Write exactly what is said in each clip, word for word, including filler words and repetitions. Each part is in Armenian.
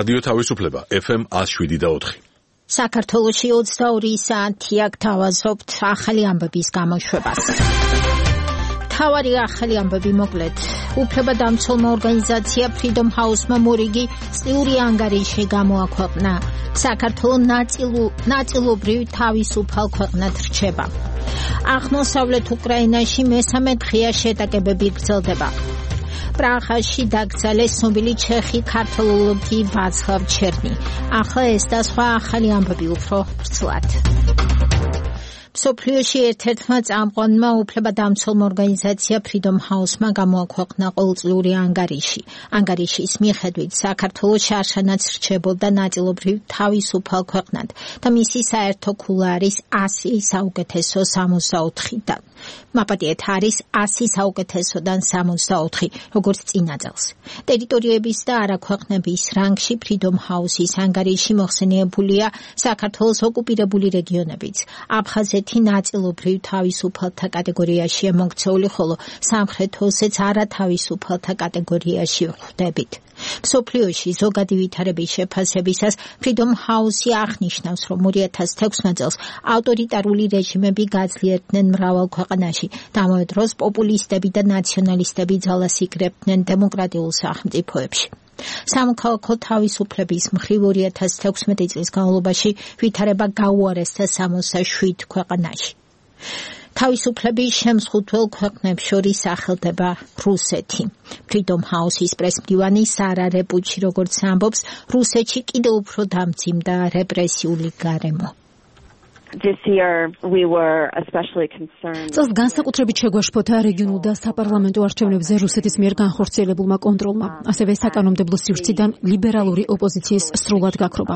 რადიო თავისუფლება ეფ ემ one oh seven point four. საქართველოში ოცდაორი საათია გთავაზობთ ახალი ამბების გამოშვებას. თავარი ახალი ამბები მოკლედ. უფლებადამცველმა ორგანიზაცია Freedom House-მა მორიგი წლიური ანგარიში გამოაქვეყნა. საქართველო ნაწილობრივ თავისუფალ ქვეყნად რჩება. აღმოსავლეთ უკრაინაში მესამე დღეა შეტაკებები გრძელდება. პრაღაში დაკრძალეს ცნობილი ჩეხი ქართველოლოგი ვაცლავ ჩერნი. ახლა ეს და სხვა ახალი ამბები უფრო ვრცლად. მსოფლიოში ერთ-ერთმა წამყვანმა უფლებადამცველმა ორგანიზაცია Freedom House-მა გამოაქვეყნა ყოველწლიური ანგარიში. ანგარიშის მიხედვით საქართველო შარშანაც რჩებოდა ნაწილობრივ თავისუფალ ქვეყნად და მისი საერთო ქულა არის one hundred საუკეთესო sixty-four-დან. მაპატიეთ არის one hundred საუკეთესოდან sixty-four, როგორც წინა წელს. ტერიტორიების და არაქვეყნების რანგში Freedom House-ის ანგარიში მოხსენიებულია საქართველოს ოკუპირებული რეგიონებიც. აფხაზეთი ნაწილობრივ თავისუფალთა კატეგორიაშია მოქცეული, ხოლო სამხრეთ ოსეთს არათავისუფალთა კატეგორიაში ვხვდებით. მსოფლიოში ზოგადი ვითარების შეფასებისას Freedom House-ი აღნიშნავს, რომ two thousand six წელს ავტორიტარული რეჟიმები გაძლიერდნენ მრავალ ქვეყანაში და ამავე დროს პოპულისტები და ნაციონალისტები ძალას იკრებდნენ დემოკრატიულ სახელმწიფოებში. სამოქალაქო თავისუფლების მხრივ two thousand sixteen წლის განმავლობაში ვითარება გაუარესდა sixty-seven ქვეყანაში. თავისუფლების შემსხუთველ ქვეყნებს შორის სახელდება რუსეთი. Freedom House-ის პრესმდივანი სარა რეპუჩი როგორც ამბობს, რუსეთში კიდევ უფრო დამძიმდა რეპრესიული გარემო. This year we were especially concerned. წელს განსაკუთრებით შეგვაშფოთა რეგიონულ და საპარლამენტო არჩევნებზე რუსეთის მიერ განხორციელებულმა კონტროლმა, ასევე საკანონმდებლო სივრციდან ლიბერალური ოპოზიციის სრულად გაქრობა.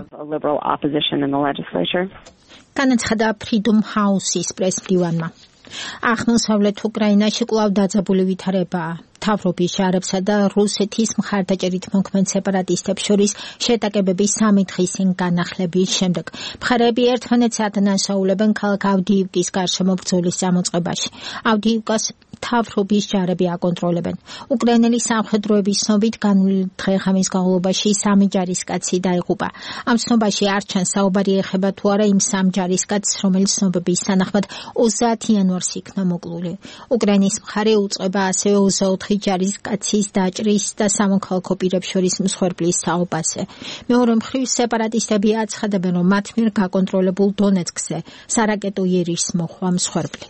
განაცხადა Freedom House-ის პრესმდივანმა. აღმოსავლეთ უკრაინაში კვლავ დაძაბული ვითარებაა. მთავრობის ჯარებსა და რუსეთის მხარდაჭერით მოქმედ სეპარატისტებს შორის შეტაკებების სამი დღის წინ განახლების შემდეგ მხარეები ერთმანეთს ადანაშაულებენ ქალაქ ავდიივკის გარშემო ბრძოლის წამოწყებაში. ავდიივკას მთავრობის ჯარები აკონტროლებენ. უკრაინელი სამხედროების ცნობით განვლილი დღე-ღამის განმავლობაში სამი ჯარისკაცი დაიღუპა. ამ ცნობაში არ ჩანს საუბარი ეხება თუ არა იმ სამ ჯარისკაცს, რომელიც ცნობების თანახმად ოცდაათი იანვარს იქნა მოკლული. უკრაინის მხარე უწყება ასევე ოცდაოთხი ჯარისკაცის დაჭრის და სამოქალაქო პირებს შორის მსხვერპლის საუბარზე. მეორე მხრივ სეპარატისტები აცხადებენ, რომ მათ მიერ გაკონტროლებულ დონეცკზე სარაკეტო იერიშს მოჰყვა მსხვერპლი.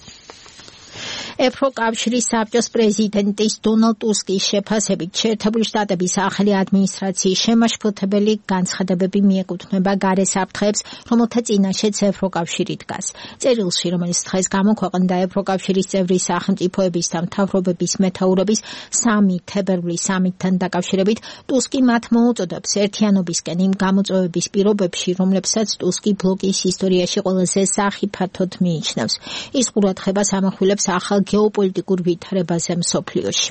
ევროკავშირის საბჭოს პრეზიდენტის დონალდ ტუსკის შეფასებით შეერთებული შტატების ახალი ადმინისტრაციის შემაშფოთებელი განცხადებები მიეკუთვნება გარე საფრთხეებს, რომელთა წინაშეც ევროკავშირი დგას. წერილში, რომელიც დღეს გამოქვეყნდა ევროკავშირის წევრი სახელმწიფოების და მთავრობების მეთაურების სამი თებერვლის სამიტთან დაკავშირებით, ტუსკი მათ მოუწოდებს ერთიანობისკენ იმ გამოწვევების პირობებში, რომლებსაც ტუსკი ბლოკის ისტორიაში ყველაზე სახიფათოდ მიიჩნევს. ის ყურადღებას ამახვილებს ახალ გეოპოლიტიკურ ვითარებაზე მსოფლიოში.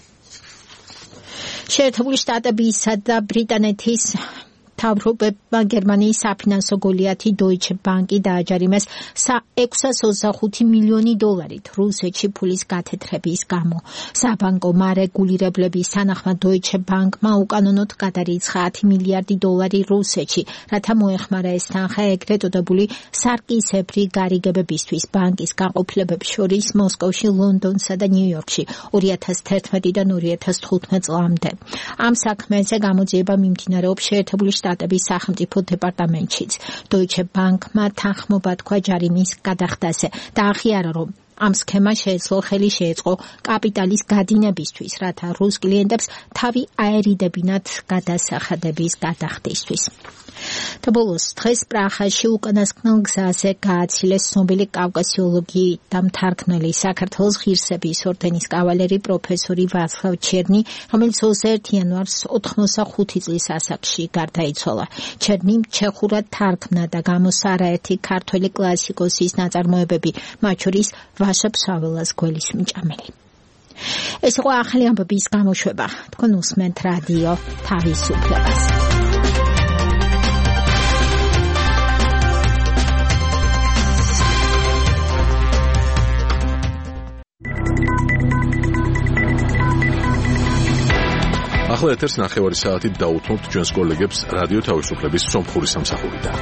შეერთებული შტატებისა და ბრიტანეთის მთავრობებმა გერმანიის საფინანსო გოლიათი Deutsche Bank-ი დააჯარიმეს ექვსას ოცდახუთი მილიონი დოლარით რუსეთში ფულის გათეთრების გამო. საბანკო მარეგულირებლების თანახმად Deutsche Bank-მა უკანონოდ გადარიცხა ათი მილიარდი დოლარი რუსეთში, რათა მოეხმარა ეს თანხა ეგრეთ წოდებული სარკისებრი გარიგებებისთვის ბანკის განყოფილებებს შორის მოსკოვში, ლონდონსა და ნიუ-იორკში two thousand eleven-დან two thousand fifteen წლამდე. ამ საქმეზე გამოძიება მიმდინარეობს შეერთებული შტატების სახელმწიფო დეპარტამენტშიც. Deutsche Bank-მა თანხმობა თქვა ჯარიმის გადახდაზე და აღიარა, რომ ამ სქემა შეეძლო ხელი შეეწყო კაპიტალის გადინებისთვის, რათა რუს კლიენტებს თავი აერიდებინათ გადასახადების გადახდისთვის. თბილისს დღეს პრაღაში უკანასკნელ გზაზე გააცილეს ცნობილი კავკასიოლოგი და მთარგმნელი საქართველოს ღირსების ორდენის კავალერი პროფესორი ვაცლავ ჩერნი, რომელიც twenty-one იანვარს ოცდახუთი წლის ასაკში გარდაიცვალა. ჩერნიმ ჩეხურად თარგმნა და გამოსცა არაერთი ქართველი კლასიკოსის ნაწარმოებები, მათ შორის ვაშა ფსაველას გველის მჭამელი. ეს იყო ახალი ამბების გამოშვება. თქვენ უსმენთ რადიო თავისუფლებას. ახლა ეთერს ნახევარი საათით დაუთმობთ ჩვენს კოლეგებს რადიო თავისუფლების სომხური სამსახურიდან.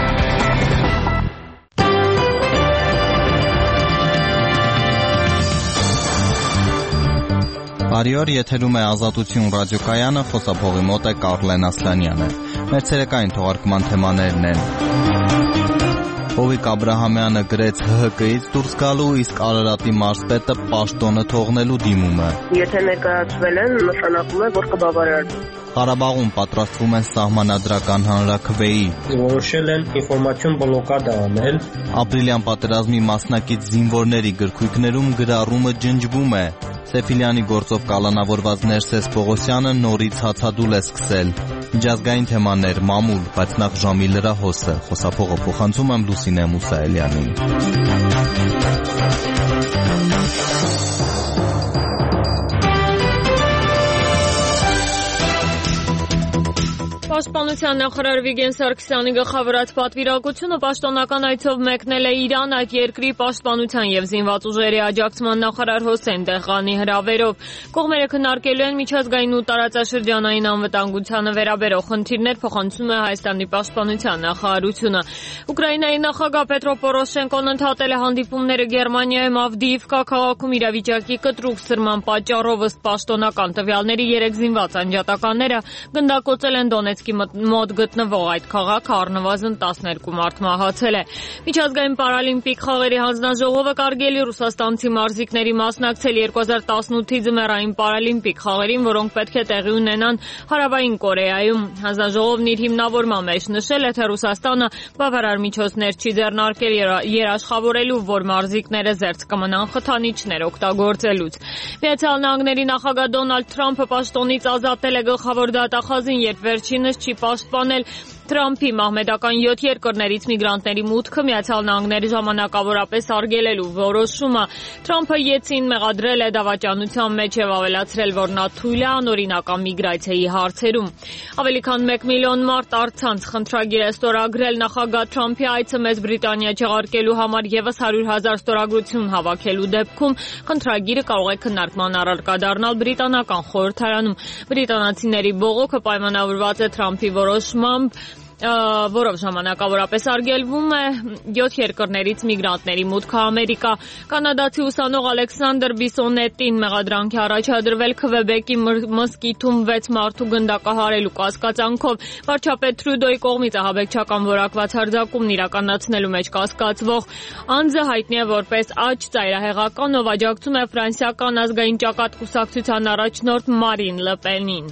Բարի օր, եթերում է Ազատություն ռադիոկայանը, խոսափողի մոտ է Կարլեն Ասլանյանը։ Մեր ցերեկային թողարկման թեմաներն են. Հովիկ Աբրահամյանը գրեց Հ Հ Կ-ից դուրս գալու, իսկ Արարատի մարզպետը պաշտոնը թողնելու դիմումը։ Եթե ներկայացվել են, նշանակում է, որ կբավարարվի։ Ղարաբաղում պատրաստվում են սահմանադրական հանրաքվեի։ Որոշել են ինֆորմացիոն բլոկադա անել։ Ապրիլյան պատերազմի մասնակից զինվորների գրքույկներում գրառումը ջնջվում է։ Սեֆիլյանի գործով կալանավորված Ներսես Պողոսյանը նորից հացադուլ է սկսել։ Միջազգային թեմաներ մամուլ, բայց նախ ժամի լրահոսը։ Խոսափողը փոխանցում եմ Լուսինե Մուսայելյանին։ Պաշտպանության նախարար Վիգեն Սարգսյանի գլխավորած պատվիրակությունը պաշտոնական այցով մեկնել է Իրան այդ երկրի պաշտպանության եւ զինված ուժերի աջակցման նախարար Հոսեյն Դեհղանի հրավերով։ Կողմերը քննարկելու են միջազգային ու տարածաշրջանային անվտանգությանը վերաբերող խնդիրներ, փոխանցում է Հայաստանի պաշտպանության նախարարությունը։ Ուկրաինայի նախագահ Պետրո Պորոշենկոն ընդհատել է հանդիպումները Գերմանիայում Ավդիիվկա քաղաքում իրավիճակի կտրուկ սրման պատճառով ըստ պաշտոնական տվյալների երեք զինված անջատականները գնդակոծել են Դոնեցկ մոտ գտնվող այդ քաղաքը առնվազն տասներկու մարդ մահացել է։ Միջազգային պարալիմպիկ խաղերի հանձնաժողովը կարգելի ռուսաստանցի մարզիկների մասնակցել երկու հազար տասնութի ձմեռային պարալիմպիկ խաղերին, որոնք պետք է տեղի ունենան Հարավային Կորեայում։ Հանձնաժողովն իր հիմնավորման մեջ նշել է, թե Ռուսաստանը բավարար միջոցներ չի ձեռնարկել երաշխավորելու, որ մարզիկները զերծ կմնան խթանիչներ օգտագործելուց։ Միացյալ Նահանգների նախագահ Դոնալդ Թրամփը պաշտոնից ազատել է գլխավոր դատախազին, երբ վերջինս չի պաշտպանել Թրամփի մահմեդական յոթ երկրներից միգրանտների մուտքը Միացյալ Նահանգների ժամանակավորապես արգելելու որոշումը։ Թրամփը յեցին մեղադրել է դավաճանության մեջ եւ ավելացրել, որ նա թույլ է անօրինական միգրացիայի հարցերում։ Ավելի քան մեկ միլիոն մարդ առցանց խնդրագիր է ստորագրել նախագահ Թրամփի այցը Մեծ Բրիտանիա չեղարկելու համար եւս հարյուր հազար ստորագրություն հավաքելու դեպքում խնդրագիրը կարող է քննարկման առարկա դառնալ բրիտանական խորհրդարանում։ Բրիտանացիների բողոքը պայմանավորված է Թրամփի որոշմամբ, որով ժամանակավորապես արգելվում է յոթ երկրներից միգրանտների մուտքը Ամերիկա։ Կանադացի ուսանող Ալեքսանդր Բիսոնետին մեղադրանքի առաջադրվել Քվեբեկի մզկիթում վեց մարդու գնդակահարելու կասկածանքով։ Վարչապետ Թրյուդոյի կողմից ահաբեկչական որակված հարձակումն իրականացնելու մեջ կասկածվող անձը հայտնի է որպես աջ ծայրահեղական, ով աջակցում է ֆրանսիական ազգային ճակատ կուսակցության առաջնորդ Մարին Լը Պենին։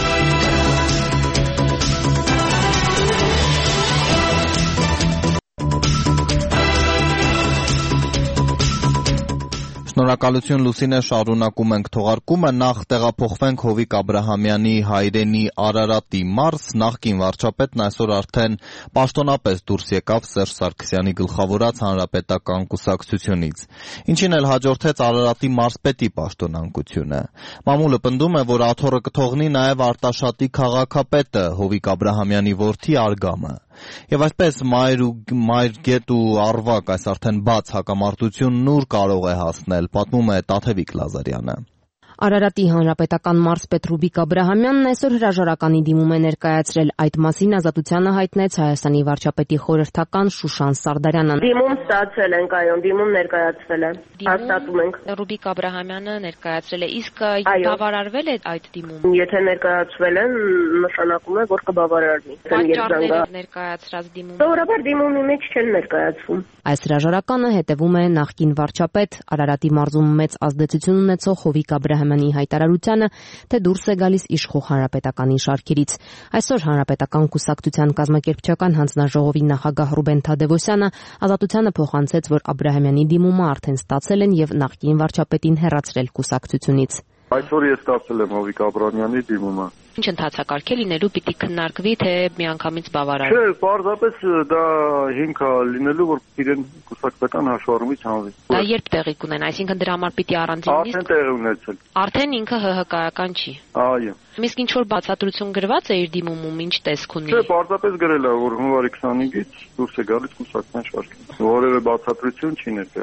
Շնորհակալություն Լուսինե, շարունակում ենք թողարկումը, նախ տեղափոխվենք Հովիկ Աբրահամյանի հայրենի Արարատի մարզ, նախկին վարչապետն այսօր արդեն պաշտոնապես դուրս եկավ Սերժ Սարգսյանի գլխավորած հանրապետական կուսակցությունից, ինչին էլ հաջորդեց Արարատի մարզպետի պաշտոնանկությունը։ Մամուլը պնդում է, որ աթոռը կթողնի նաև Արտաշատի քաղաքապետը Հովիկ Աբրահամյանի որդի Արգամը։ Եվ այսպես մայր ու մայր գետ ու առվակ այս արդեն բաց հակամարտությունն ուր կարող է հասնել, պատմում է Տաթևիկ Լազարյանը։ Արարատի հանրապետական մարզպետ Ռուբիկ Աբրահամյանն այսօր հրաժարականի դիմում է ներկայացրել, այդ մասին Ազատությանը հայտնեց Հայաստանի վարչապետի խորհրդական Շուշան Սարդարյանը։ Դիմում ստացել ենք, այո, դիմում ներկայացվել է։ Հաստատում ենք։ Ռուբիկ Աբրահամյանը ներկայացրել է, իսկ բավարարվել է այդ դիմում։ Եթե ներկայացվել են, նշանակում է, որ կբավարարվի։ Պատճառները ներկայացրած դիմում։ Սովորաբար դիմումի մեջ չեն ներկայացվում։ Այս հրաժարականը հետևում է նախկին վարչապետ Արարատի մարզում մեծ ազդեցություն ունեցող Հովիկ Աբրահամյանի հայտարարությանը, թե դուրս է գալիս իշխող հանրապետականի շարքերից։ Այսօր հանրապետական կուսակցության կազմակերպչական հանձնաժողովի նախագահ Ռուբեն Թադևոսյանը Ազատությանը փոխանցեց, որ Աբրահամյանի դիմումը արդեն ստացել են եւ նախկին վարչապետին հեռացրել կուսակցությունից։ Այսօր ես ստացել եմ Հովիկ Աբրահամյանի դիմումը։ Ինչ ընթացակարգ է լինելու, պիտի քննարկվի, թե միանգամից բավարար։ Չէ, պարզապես դա հիմք է լինելու, որ իրեն կուսակցական հաշվառումից հանվի։ Դա երբ տեղի կունենա, այսինքն դրա համար պիտի առանձին նիստ։ Արդեն տեղի ունեցել։ Արդեն ինքը Հ Հ Կ-ական չի։ Այո։ Իսկ ինչ որ բացատրություն գրված է իր դիմումում, ինչ տեսք ունի։ Չէ, պարզապես գրել է, որ հունվարի քսանհինգից դուրս է գալիս կուսակցության շարքից։ Որևէ բացատրություն չի ներկայացրել։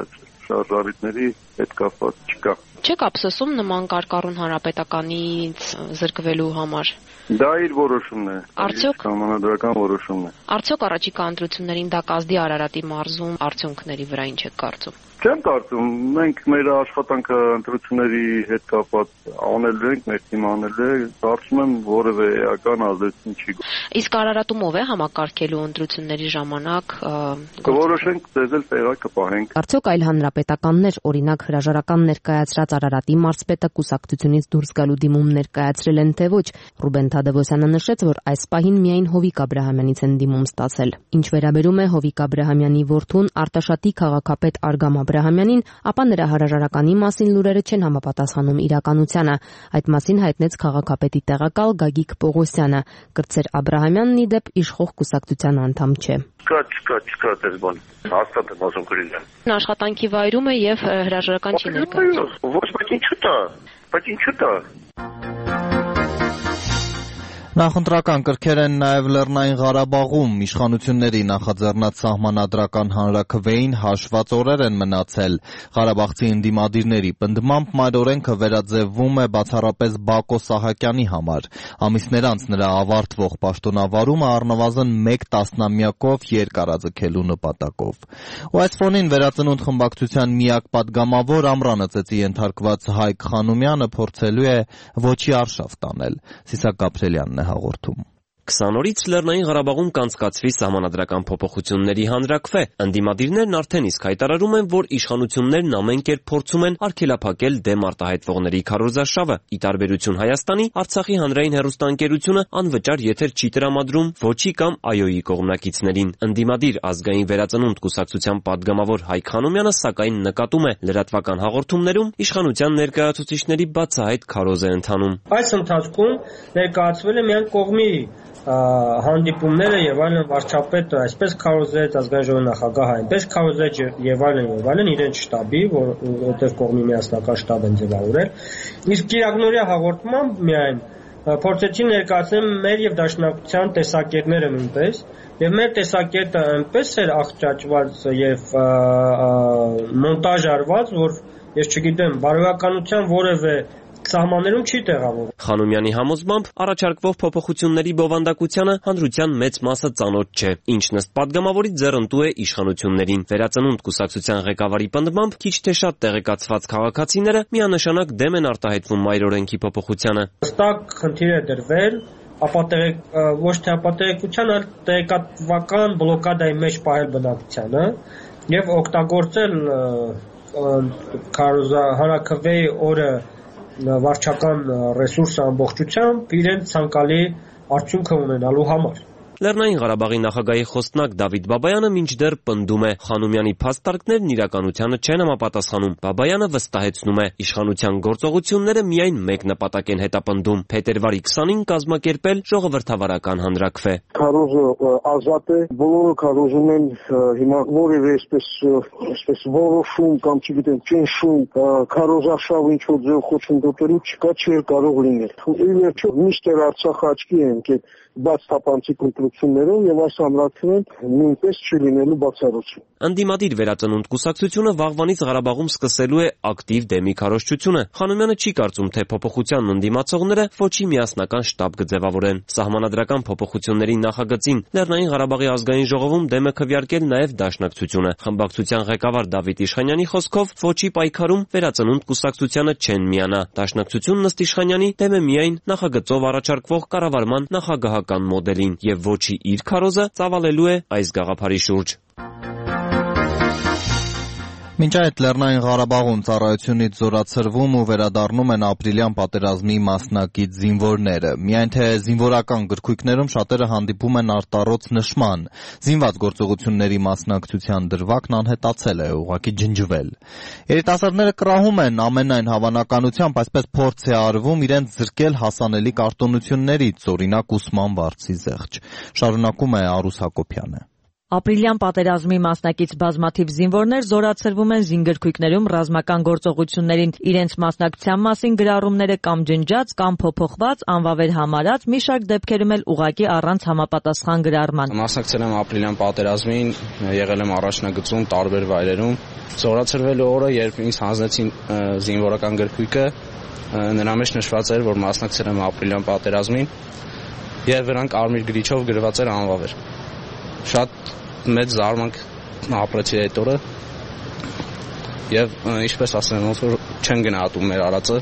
շարժառիթների հետ կապված չկա։ Չեք ափսոսում նման կարկառուն հանրապետականից զրկվելու համար։ Դա իր որոշումն է։ Արդյոք համանդրական որոշումն է։ Արդյոք առաջիկա ընտրություններին դա կազդի Արարատի մարզում արդյունքների վրա ինչ եք կարծում։ Չեմ կարծում, մենք մեր աշխատանքը ընտրությունների հետ կապված անելու ենք, մեր թիմը անել է, կարծում եմ որևէ էական ազդեցություն չի։ Իսկ Արարատում ով է համակարգելու ընտրությունների ժամանակ։ Կորոշենք, դες էլ տեղակ կպահենք։ Արդյոք այլ հանրապետականներ, օրինակ հրաժարական ներկայացրած Արարատի մարզպետը կուսակցությունից դուրս գալու դիմում ներկայացրել են թե ոչ։ Ռուբեն Թադևոսյանը նշեց, որ այս պահին միայն Հովիկ Աբրահամյանից են դիմում ստացել։ Ինչ վերաբերում է Հովիկ Աբրահամյանի որդուն Արտաշատի քաղաքապետ Արգամ Աբրահամյանին, ապա նրա հրաժարականի մասին լուրերը չեն համապատասխանում իրականությանը։ Այդ մասին հայտնեց քաղաքապետի տեղակալ Գագիկ Պողոսյանը։ Կրտսեր Աբրահամյանն ի դեպ իշխող կուսակցության անդամ չէ։ Չկա, չկա, չկա դες բան։ Հաստատ եմ ասում գրիլը։ Աշխատանքի վայրում է եւ հրաժարական չի ներկայացնում։ Ոչ, բայց ինչու՞ տա։ Բայց ինչու՞ տա։ Նախընտրական կրքեր են նաև Լեռնային Ղարաբաղում իշխանությունների նախաձեռնած սահմանադրական հանրաքվեին հաշված օրեր են մնացել։ Ղարաբաղցի ընդդիմադիրների պնդմամբ մայր օրենքը վերաձևվում է բացառապես Բակո Սահակյանի համար։ Ամիսներ անց նրա ավարտվող պաշտոնավարումը առնվազն մեկ տասնամյակով երկարաձգելու նպատակով։ Ու այս ֆոնին Վերածնունդ խմբակցության միակ պատգամավոր Ամռանը ծեծի ենթարկված Հայկ Խանոմյանը փորձելու է ոչի արշավ տանել։ Սիսակ Գաբրելյանն է հաղորդում։ քսան օրից Լեռնային Ղարաբաղում կանցկացվի սահմանադրական փոփոխությունների հանրաքվե։ Ընդդիմադիրներն արդեն իսկ հայտարարում են, որ իշխանություններն ամեն կերպ փորձում են արգելափակել դեմ արտահայտվողների քարոզարշավը։ Ի տարբերություն Հայաստանի, Արցախի հանրային հեռուստաընկերությունը անվճար եթեր չի տրամադրում ոչի կամ այոյի կողմնակիցներին։ Ընդդիմադիր ազգային վերածնունդ կուսակցության պատգամավոր Հայկ Խանոմյանը սակայն նկատում է, լրատվական հաղորդումներում իշխանության ներկայացուցիչների բացահայտ քարոզ է ընթանում։ Այս ընթացքում ներկայացվել է միայն կողմի հանդիպումները եւ այլն վարչապետը այսպես քարոզեց, ազգային ժողովի նախագահը այնպես քարոզեց եւ այլն եւ այլն իրեն շտաբի, որտեղ կողմի միասնական շտաբ են ձևավորել։ Իսկ Կիրակնորիա հաղորդմամբ միայն փորձեցին ներկայացնել մեր եւ դաշնակցության տեսակետները նույնպես, եւ մեր տեսակետը այնպես էր աղճաճված եւ մոնտաժ արված, որ ես չգիտեմ, բարոյականության որևէ սահմաններում չի տեղավորվում։ Խանոմյանի համոզմամբ առաջարկվող փոփոխությունների բովանդակությանը հանրության մեծ մասը ծանոթ չէ, ինչն ըստ պատգամավորի ձեռնտու է իշխանություններին։ Վերածնունդ կուսակցության ղեկավարի պնդմամբ քիչ թե շատ տեղեկացված քաղաքացիները միանշանակ դեմ են արտահայտվում մայր օրենքի փոփոխությանը։ Հստակ խնդիր է դրվել ապատեգ ոչ թե ապատեգության, այլ տեղեկատվական բլոկադայի մեջ պահել բնակչությանը եւ օգտագործել հանրաքվեի օրը վարչական ռեսուրսը ամբողջությամբ իրենց ցանկալի արդյունքը ունենալու համար։ Լեռնային Ղարաբաղի նախագահի խոսնակ Դավիթ Բաբայանը մինչդեռ պնդում է, Խանոմյանի փաստարկներն իրականությանը չեն համապատասխանում։ Բաբայանը վստահեցնում է, իշխանության գործողությունները միայն մեկ նպատակ են հետապնդում՝ փետրվարի քսանին կազմակերպել ժողովրդավարական հանրաքվե։ Քարոզը ազատ է, բոլորը քարոզում են հիմա որևէ այսպես այսպես որոշում կամ չգիտեմ ճնշում, քարոզարշավ ինչ որ ձև խոչընդոտելու չկա, չէր կարող լինել։ Ի վերջո միշտ Արցախը աչքի է ընկել բաց թափանցիկ ընտրություններով եւ այս ամրացնեն նույնպես չի լինելու բացառություն։ Ընդդիմադիր Վերածնունդ կուսակցությունը վաղվանից Ղարաբաղում սկսելու է ակտիվ դեմի քարոզչությունը։ Խանոմյանը չի կարծում, թե փոփոխության ընդդիմացողները ոչի միասնական շտաբ կձևավորեն։ Սահմանադրական փոփոխությունների նախագծին Լեռնային Ղարաբաղի ազգային ժողովում դեմ է քվեարկել նաեւ Դաշնակցությունը։ Խմբակցության ղեկավար Դավիթ Իշխանյանի խոսքով ոչի պայքարում Վերածնունդ կուսակցությանը չեն միանա։ Դաշնակցությունն ըստ Իշխանյանի դեմ է միայն նախագծով առաջարկվող կառավարման նախագահական մոդելին եւ ոչի իր քարոզը ծավալելու է այս գաղափարի շուրջ։ Մինչ այդ Լեռնային Ղարաբաղում ծառայությունից զորացրվում ու վերադառնում են ապրիլյան պատերազմի մասնակից զինվորները։ Միայն թե զինվորական գրքույկներում շատերը հանդիպում են արտառոց նշման։ Զինված գործողությունների մասնակցության դրվագն անհետացել է, ուղղակի ջնջվել։ Երիտասարդները կռահում են ամենայն հավանականությամբ այսպես փորձ է արվում իրենց զրկել հասանելի կարտոնություններից, օրինակ ուսման վարձի զեղչ։ Շարունակում է Արուս Հակոբյանը։ Ապրիլյան պատերազմի մասնակից բազմաթիվ զինվորներ զորացրվում են զինգրքույկներում ռազմական գործողություններին, իրենց մասնակցության մասին գրառումները կամ ջնջած, կամ փոփոխված, անվավեր համարած, մի շարք դեպքերում էլ ուղղակի առանց համապատասխան գրառման։ Մասնակցել եմ ապրիլյան պատերազմին, եղել եմ առաջնագծում տարբեր վայրերում։ Զորացրվելու օրը, երբ ինձ հանձնեցին զինվորական գրքույկը, նրա մեջ նշված էր, որ մասնակցել եմ ապրիլյան պատերազմին, եւ վրանք արմիր գրիչով գրված էր անվավեր։ Շատ մեծ զարմանք ապրեցի այդ օրը եւ ինչպես ասեմ, ոնց որ չեն գնահատում մեր արածը,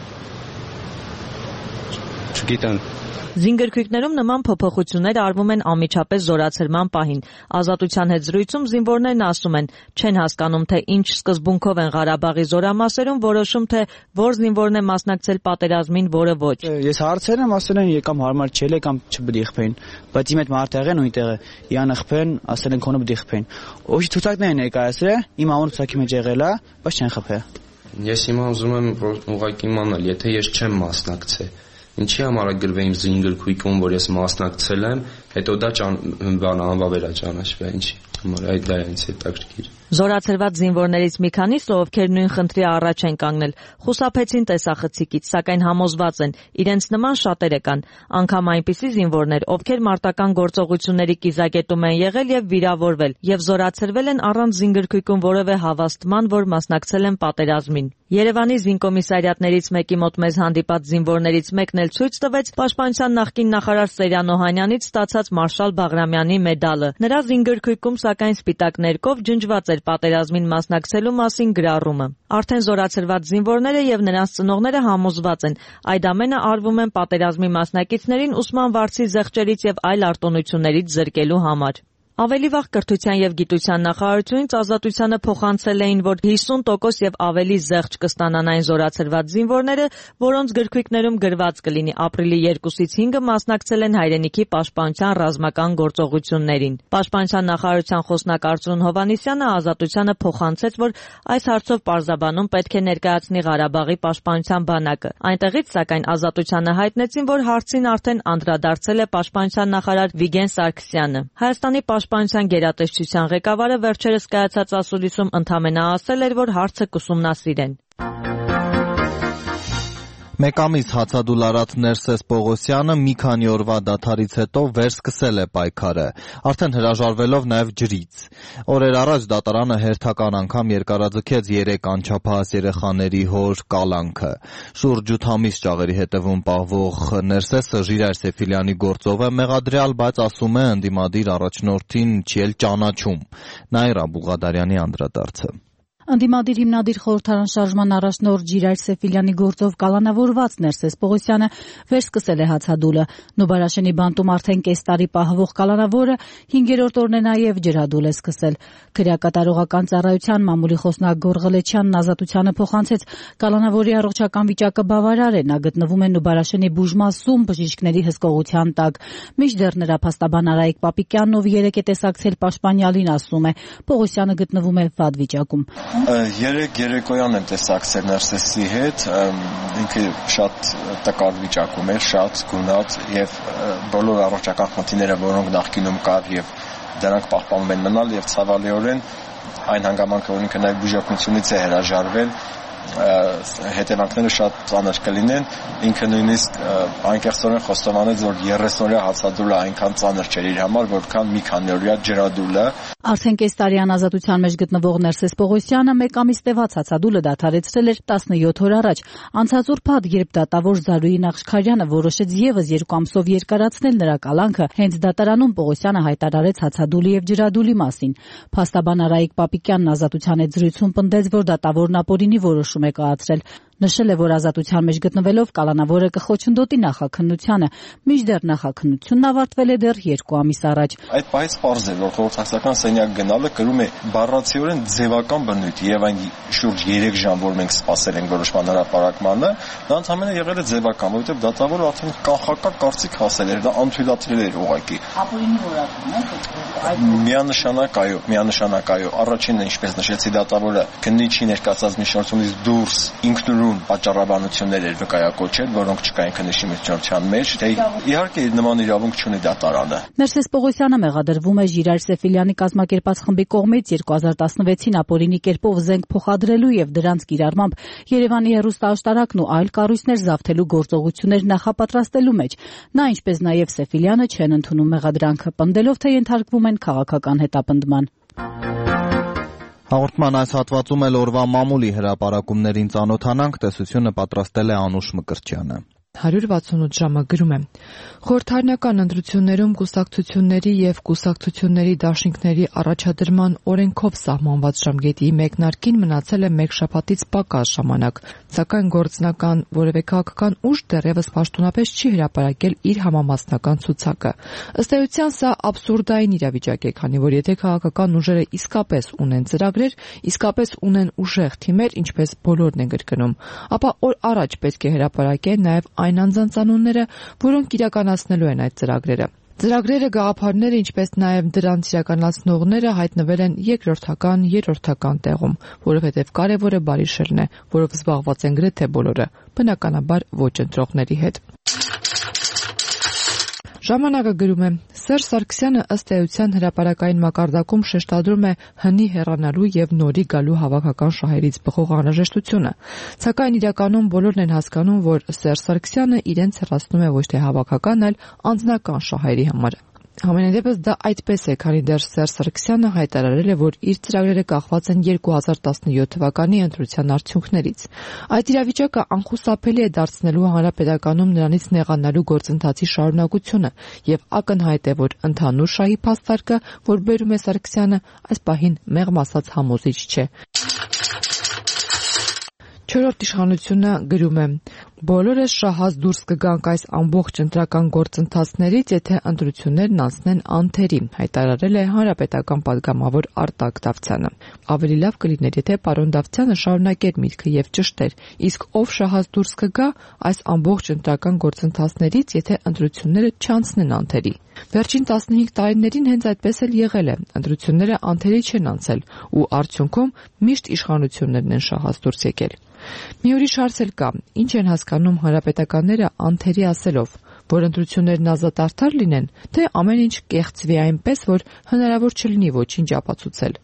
չգիտեմ։ Զինգրքույկներում նման փոփոխություններ արվում են անմիջապես զորացրման պահին։ Ազատության հետ զրույցում զինվորներն ասում են, չեն հասկանում, թե ինչ սկզբունքով են Ղարաբաղի զորամասերում որոշում, թե որ զինվորն է մասնակցել պատերազմին, որը ոչ։ Ես հարցել եմ, ասել են եկամ հարմար չէ, կամ չբդիխփեն, բայց իմ այդ մարդեղեն նույնտեղ է, յան խփեն, ասել են քոնը բդիխփեն։ Ոչ ցուցակներ են ներկայացրել, իմ ամոն ցուցակի մեջ եղել է, բայց չեն խփել։ Ես հիմա ուզում եմ ուղղակի իմանալ, եթե ես չեմ մասնակցել, ինչի համար է գրվել իմ զինգրքույկում, որ ես մասնակցել եմ, հետո դա բան անվավեր է ճանաչվել, ինչի համար այդ դա է ինձ հետաքրքիր։ Զորացրված զինվորներից մի քանիսը, ովքեր նույն խնդրի առաջ են կանգնել, խուսափեցին տեսախցիկից, սակայն համոզված են, իրենց նման շատերը կան, անգամ այնպիսի զինվորներ, ովքեր մարտական գործողությունների կիզակետում են եղել եւ վիրավորվել, եւ զորացրվել են առանց զինգրքույկում որևէ հավաստման, որ մասնակցել են պատերազմին։ Երևանի զինկոմիսարիատներից մեկի մոտ մեզ հանդիպած զինվորներից մեկն էլ ցույց տվեց Պաշտպանության նախկին նախարար Սերյան Օհանյանից ստացած Մարշալ Բաղրամյանի մեդալը։ Նրա զինգրքույկում սակայն սպիտակ ներկով ջնջված էր պատերազմին մասնակցելու մասին գրառումը։ Արդեն զորացրված զինվորները եւ նրանց ծնողները համոզված են, այդ ամենը արվում են պատերազմի մասնակիցներին ուսման վարձի զեղչերից եւ այլ արտոնություններից զրկելու համար։ Ավելի վաղ կրթության եւ գիտության նախարարությունից Ազատությանը փոխանցել էին, որ հիսուն տոկոս եւ ավելի զեղչ կստանան այն զորացրված զինվորները, որոնց գրքույկներում գրված կլինի ապրիլի երկուսից հինգը մասնակցել են հայրենիքի պաշտպանության ռազմական գործողություններին։ Պաշտպանության նախարարության խոսնակ Արծրուն Հովհաննիսյանը Ազատությանը փոխանցեց, որ այս հարցով պարզաբանում պետք է ներկայացնի Ղարաբաղի պաշտպանության բանակը։ Այնտեղից սակայն Ազատությանը հայտնեցին, որ հարցին արդեն անդրադարձել է պաշտպանության նախարար Վիգեն Սարգսյանը։ Հայաստանի Պաշտպանության գերատեսչության ղեկավարը վերջերս կայացած ասուլիսում ընդամենը ասել էր, որ հարցը կուսումնասիրեն։ Մեկ ամիս հացադուլ արած Ներսես Պողոսյանը մի քանի օրվա դադարից հետո վերսկսել է պայքարը, արդեն հրաժարվելով նաև ջրից։ Օրեր առաջ դատարանը հերթական անգամ երկարաձգեց երեք անչափահաս երեխաների հոր կալանքը։ Շուրջ ութ ամիս ճաղերի հետևում պահվող Ներսեսը Ժիրայր Սեֆիլյանի գործով է մեղադրյալ, բայց ասում է ընդդիմադիր առաջնորդին չի էլ ճանաչում։ Նաիրա Բուղադարյանի անդրադարձը։ Ընդդիմադիր հիմնադիր խորհրդարան շարժման առաջնորդ Ժիրայր Սեֆիլյանի գործով կալանավորված Ներսես Պողոսյանը վերսկսել է հացադուլը։ Նուբարաշենի բանտում արդեն կես տարի պահվող կալանավորը հինգերորդ օրն է նաև ջրադուլ է սկսել։ Քրեակատարողական ծառայության մամուլի խոսնակ Գոռ Ղլեչյանն Ազատությանը փոխանցեց կալանավորի առողջական վիճակը բավարար է, նա գտնվում է Նուբարաշենի բուժմասում բժիշկների հսկողության տակ։ Մինչդեռ նրա փաստաբան Արայիկ Պապիկյանն, ով երեկ է տեսակցել Պաշտպանյալին, ասում է, Պողոսյանը գտնվում է վատ վիճակում։ Երեք երեկոյան եմ տեսակցել Ներսեսի հետ, ինքը շատ տկար վիճակում էր, շատ գունատ եւ բոլոր առողջական խնդիրները, որոնք նախկինում կար եւ դրանք պահպանում են մնալ եւ ցավալիորեն այն հանգամանքը, որ ինքը նաեւ բուժօգնությունից է հրաժարվել, հետևանքները շատ ծանր կլինեն, ինքը նույնիսկ անկեղծորեն խոստովանեց, որ երեսօրյա հացադուլը այնքան ծանր չէր իր համար, որքան մի քանի օրյա ջրադուլը։ Արդեն կես տարի անազատության մեջ գտնվող Ներսես Պողոսյանը մեկ ամիս տևած հացադուլը դադարեցրել էր տասնյոթ օր առաջ։ Անցած ուրբաթ, երբ դատավոր Զարուհի Նախշքարյանը որոշեց եւս երկու ամսով երկարացնել նրա կալանքը, հենց դատարանում Պողոսյանը հայտարարեց հացադուլի եւ ջրադուլի մասին։ Փաստաբան Արայիկ Պապիկյանն Ազատության հետ զրույցում պնդեց, որ դատավորն ապօրինի որոշում է կայացրել։ Նշել է, որ ազատության մեջ գտնվելով կալանավորը կխոչընդոտի նախաքննությանը, մինչդեռ նախաքննությունն ավարտվել է դեռ երկու ամիս առաջ։ Այդ պահից պարզ է, որ խորհրդակցական սենյակ գնալը կրում է բառացիորեն ձևական բնույթ եւ այն շուրջ երեք ժամ, որ մենք սպասել ենք որոշման հրապարակմանը, դա ընդհանրապես եղել է ձևական, որովհետեւ դատավորը արդեն կանխական կարծիք հասել էր, դա անթույլատրել էր ուղղակի։ Ապօրինի որակում է։ Միանշանակ այո, միանշանակ այո։ Առաջինը, ինչպես նշեցի, դատավորը քննիչի ներկայացած միջնորդությունից դուրս ինքնուրույն նույն պատճառաբանություններ էր վկայակոչել, որոնք չկային քննիչի միջնորդության մեջ, թե իհարկե նման իրավունք չունի դատարանը։ Ներսես Պողոսյանը մեղադրվում է Ժիրայր Սեֆիլյանի կազմակերպած խմբի կողմից երկու հազար տասնվեցին ապօրինի կերպով զենք փոխադրելու եւ դրանց կիրառմամբ Երևանի հեռուստաաշտարակն ու այլ կառույցներ զավթելու գործողություններ նախապատրաստելու մեջ։ Նա, ինչպես նաեւ Սեֆիլյանը, չեն ընդունում մեղադրանքը, պնդելով, թե ենթարկվում են քաղաքական հետապնդման։ Հաղորդման այս հատվածում էլ օրվա մամուլի հրապարակումներին ծանոթանանք, տեսությունը պատրաստել է Անուշ Մկրտչյանը։ հարյուր վաթսունութ ժամը գրում է. Խորհրդարանական ընտրություններում կուսակցությունների եւ կուսակցությունների դաշինքների առաջադրման օրենքով սահմանված ժամկետի մեկնարկին մնացել է մեկ շաբաթից պակաս ժամանակ, սակայն գործնական որևէ քաղաքական ուժ դեռևս պաշտոնապես չի հրապարակել իր համամասնական ցուցակը։ Ըստ էության սա աբսուրդային իրավիճակ է, քանի որ եթե քաղաքական ուժերը իսկապես ունեն ծրագրեր, իսկապես ունեն ուժեղ թիմեր, ինչպես բոլորն են կրկնում, ապա օր առաջ պետք է հրապարակեն նաեւ այն անձանց անունները, որոնք իրականացնելու են այդ ծրագրերը։ Ծրագրերը, գաղափարները, ինչպես նաև դրանց իրականացնողները հայտնվել են երկրորդական, երրորդական տեղում, որովհետև կարևորը բարիշելն է, որով զբաղված են գրեթե բոլորը, բնականաբար ոչ ընտրողների հետ։ Ժամանակը գրում է. Սերժ Սարգսյանը ըստ էության հրապարակային մակարդակում շեշտադրում է հնի հեռանալու եւ նորի գալու հավաքական շահերից բխող անհրաժեշտությունը, սակայն իրականում բոլորն են հասկանում, որ Սերժ Սարգսյանը իրենց հեռացնում է ոչ թե հավաքական, այլ անձնական շահերի համար։ Համենայնդեպս դա այդպես է, քանի դեռ Սերժ Սարգսյանը հայտարարել է, որ իր ծրագրերը կախված են երկու հազար տասնյոթ թվականի ընտրության արդյունքներից։ Այդ իրավիճակը անխուսափելի է դարձնելու հանրապետականում նրանից նեղանալու գործընթացի շարունակությունը եւ ակնհայտ է, որ ընդհանուր շահի փաստարկը, որ բերում է Սարգսյանը, այս պահին մեղմ ասած համոզիչ չէ։ Չորրորդ իշխանությունը գրում է. Բոլորս շահած դուրս կգանք այս ամբողջ ընտրական գործընթացներից, եթե ընտրություններն անցնեն անթերի, հայտարարել է հանրապետական падգամավոր Արտակ Դավթյանը։ Ավելի լավ կլիներ, եթե պարոն Դավթյանը շարունակեր միտքը եւ ճշտեր, իսկ ով շահած դուրս կգա այս ամբողջ ընտրական գործընթացներից, եթե ընտրությունները չանցնեն անթերի։ Վերջին տասնհինգ տարիներին հենց այդպես էլ եղել է։ Ընտրությունները անթերի չեն անցել ու արդյունքում միշտ իշխանություններն են շահած դուրս եկել։ Մի ուրիշ հարց էլ կա. ինչ են հասկանում հանրապետականները անթերի ասելով, որ ընտրություններն ազատ արդար լինեն, թե ամեն ինչ կեղծվի այնպես, որ հնարավոր չլինի ոչինչ ապացուցել։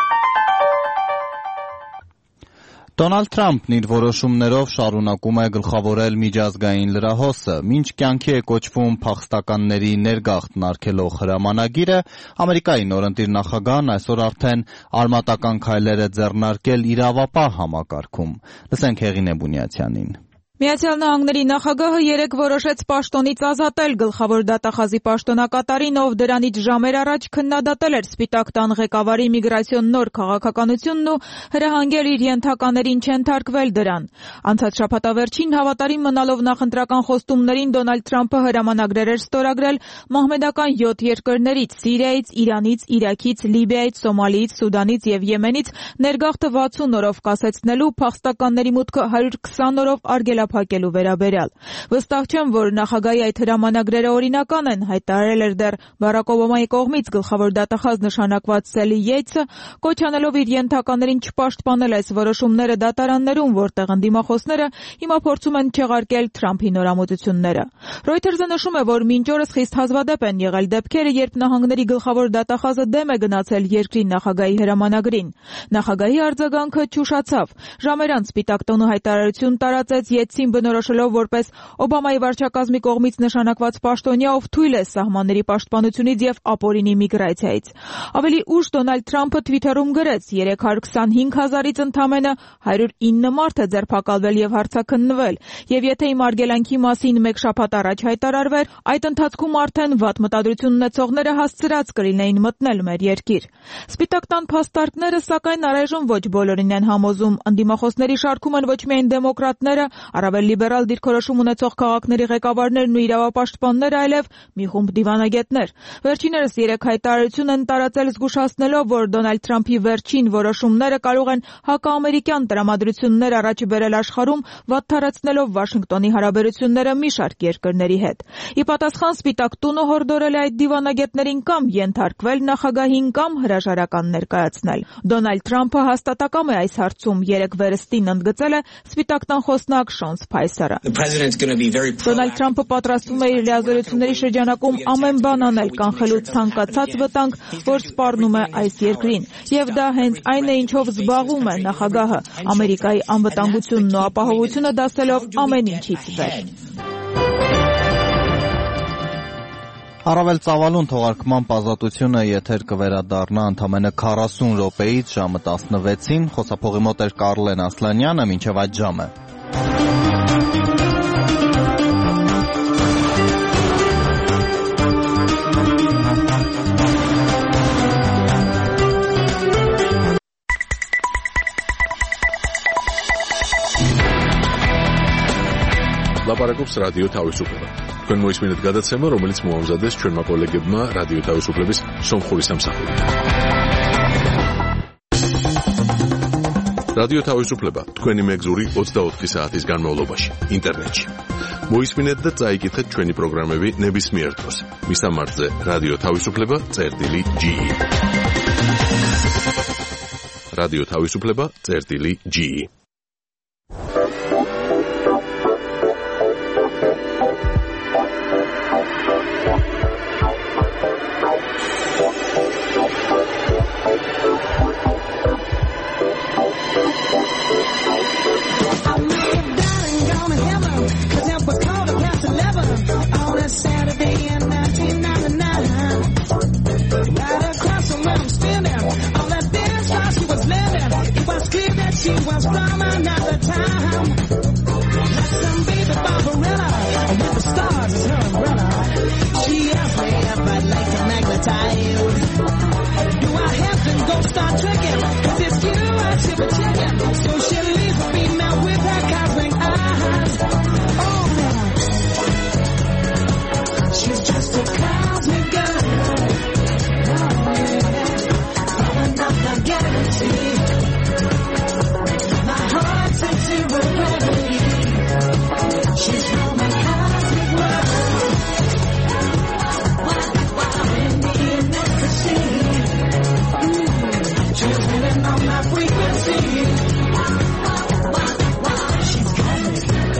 Դոնալդ Թրամփն իր որոշումներով շարունակում է գլխավորել միջազգային լրահոսը։ Մինչ կյանքի է կոչվում փախստականների ներգաղթն արգելող հրամանագիրը, Ամերիկայի նորընտիր նախագահն այսօր արդեն արմատական քայլեր է ձեռնարկել իրավապահ համակարգում։ Լսենք Հեղինե Բունյացյանին։ Միացյալ Նահանգների նախագահը երեկ որոշեց պաշտոնից ազատել գլխավոր դատախազի պաշտոնակատարին, ով դրանից ժամեր առաջ քննադատել էր Սպիտակ տան ղեկավարի միգրացիոն նոր քաղաքականությունն ու հրահանգել իր ենթականերին չենթարկվել դրան։ Անցած շաբաթավերջին հավատարիմ մնալով նախընտրական խոստումներին Դոնալդ Թրամփը հրամանագրեր էր ստորագրել մահմեդական յոթ երկրներից՝ Սիրիայից, Իրանից, Իրաքից, Լիբիայից, Սոմալիից, Սուդանից եւ Եմենից ներգաղթը վաթսուն օրով կասեցնելու, փախստականների մուտքը հարյուր քսան օրով արգելափակելու փակելու վերաբերյալ։ Վստահ չեմ, որ նախագահի այդ հրամանագրերը օրինական են, հայտարարել էր դեռ Բարակ Օբամայի կողմից գլխավոր դատախազ նշանակված Սելի Յեյցը, կոչ անելով իր ենթականերին չպաշտպանել այս որոշումները դատարաններում, որտեղ ընդդիմախոսները հիմա փորձում են չեղարկել Թրամփի նորամուծությունները։ Reuters-ը նշում է, որ մինչ օրս խիստ հազվադեպ են եղել դեպքերը, երբ նահանգների գլխավոր դատախազը դեմ է գնացել երկրի նախագահի հրամանագրին։ Նախագահի արձագանքը չուշացավ։ Ժամեր անց Սպիտակ տոնը հայտարարություն տարածեց Յեյցին բնորոշելով որպես Օբամայի վարչակազմի կողմից նշանակված պաշտոնյա, ով թույլ է սահմանների պաշտպանությունից եւ ապօրինի միգրացիայից։ Ավելի ուշ Դոնալդ Թրամփը Twitter-ում գրեց. երեք հարյուր քսանհինգ հազարից ընդամենը հարյուր ինը մարդ է ձերբակալվել եւ հարձակնվել, եւ եթե իմ արգելանքի մասին մեկ շաբաթ առաջ հայտարարվեր, այդ ընթացքում արդեն վատ մտադրություն ունեցողները հասցրած կլինեին մտնել մեր երկիր։ Սպիտակ տան փաստարկները, սակայն, առայժմ ոչ բոլորին են համոզում։ Ընդդիմախոսների շարքում են ոչ միայն դեմոկրատները, առավել լիբերալ դիրքորոշում ունեցող քաղաքների ղեկավարներն ու իրավապաշտպանները, այլև մի խումբ դիվանագետներ։ Վերջիններս երեք հայտարարություն են տարածել զգուշացնելով, որ Դոնալդ Թրամփի վերջին որոշումները կարող են հակաամերիկյան տրամադրություններ առաջ բերել աշխարհում, վատթարացնելով Վաշինգտոնի հարաբերությունները մի շարք երկրների հետ։ Ի պատասխան Սպիտակ տունը հորդորել է այդ դիվանագետներին կամ ենթարկվել նախագահին կամ հրաժարական ներկայացնել։ Դոնալդ Թրամփը հաստատակամ է այս հարցում, երեք վերստին ընդգծել է Սպիտակ տան խոսնակ Շոն Սփայսերը։ Դոնալդ Թրամփը պատրաստվում է իր լիազորությունների շրջանակում ամեն բան անել կանխելու ցանկացած վտանգ, որ սպառնում է այս երկրին, եւ դա հենց այն է, ինչով զբաղվում է նախագահը, Ամերիկայի անվտանգությունն ու ապահովությունը դասելով ամեն ինչից վեր։ Առավել ծավալուն թողարկման ազատությունը եթեր կվերադառնա ընդամենը քառասուն րոպեից ժամը տասնվեցին, խոսափողի մոտ էր Կարլեն Ասլանյանը, մինչև այդ ժամը։ Լապարակობს ռադիո თავისუფლება. Თქვენ მოისმინეთ გადაცემა, რომელიც მოამზადეს ჩვენმა კოლეგებმა რადიო თავისუფლების სომხური სამსახური. რადიო თავისუფლება თქვენი მეგზური ოცდაოთხი საათის განმავლობაში ინტერნეტში. მოისმინეთ და წაიკითხეთ ჩვენი პროგრამები ნებისმიერ დროს. მისამართზე რადიო თავისუფლება წერტილი ჯი ი. რადიო თავისუფლება წერტილი ჯი ი. She was from another time. Like some baby Barbarella with the stars as her umbrella. She asked me if I'd like to magnetize. Do I have to go start trekking? Cause it's you I should be checking. So she leaves me now with her cosmic eyes. Oh man, she's just a cosmic girl. Oh yeah, from another galaxy. She's from a cosmic world. In ecstasy. She's living on my frequency. She's cosmic.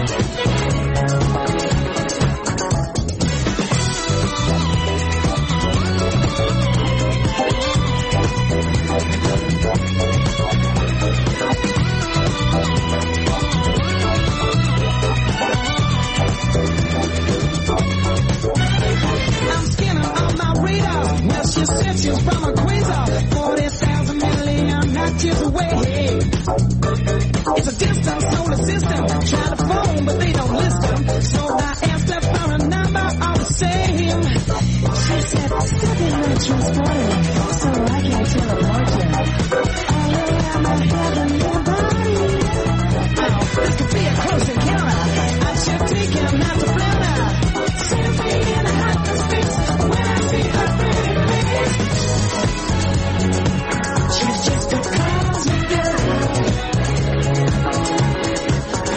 She said she's from a quasar, forty thousand million light years away. It's a distant solar system, try to phone but they don't listen. So I asked her for a number all the same. She said, something not transported, so I can't teleport you. All around my heavenly body. Oh, this could be a close encounter. I should take him not to flounder. Send me in a hot space when I see her pretty face. She's just a cosmic girl.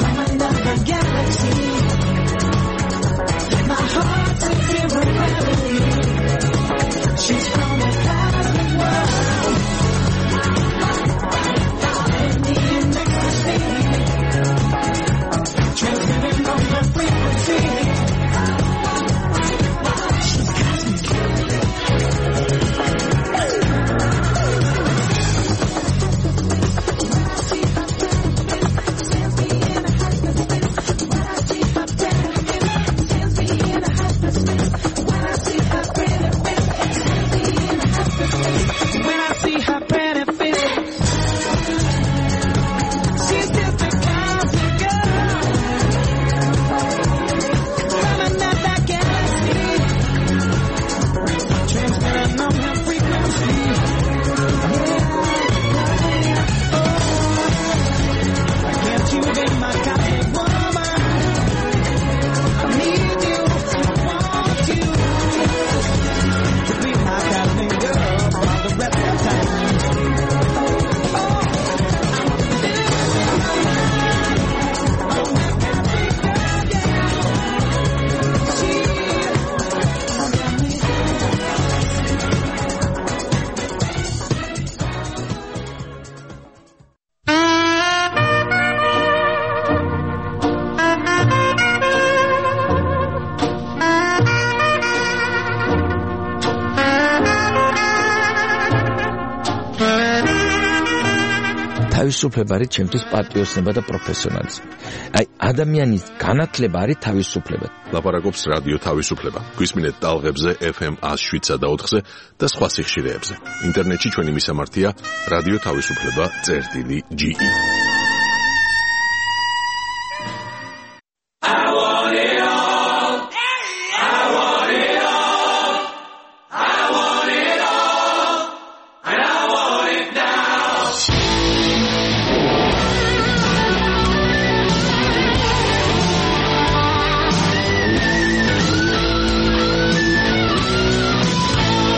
თავისუფლება არის ჩემთვის პატრიოტიზმი და პროფესიონალიზმი. აი, ადამიანის განათლება არის თავისუფლება. ლაპარაკობს რადიო თავისუფლება. გვისმინეთ ტალღებზე ეფ ემ one oh seven და ოთხზე და სხვა სიხშირეებზე. ინტერნეტში ჩვენი მისამართია რადიო თავისუფლება წერტილი ჯი ი.